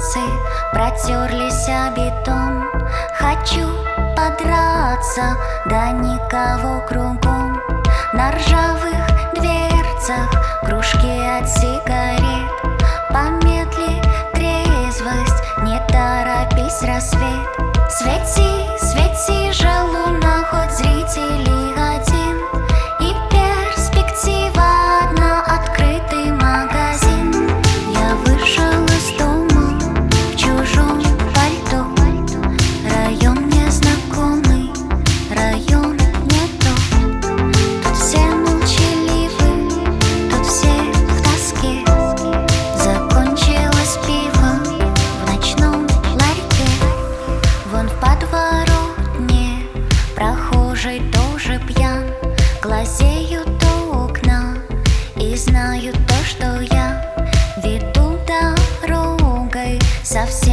джинсы протерлись о бетон. Хочу подраться, да никого кругом. На ржавых дверцах кружки от сигарет. Помедли, трезвость, не торопись, рассвет. Свети, свети же луна, хоть зрителей один. И перспектива одна, открытый магазин. Я вышел из дома в чужом пальто. Район незнакомый, район не тот. Тут все молчаливы, тут все в тоске. Закончилось пиво в ночном ларьке. Вон в подворотне прохожий тоже пьян. Глазеют у окна и знают то, что я веду дорогой совсем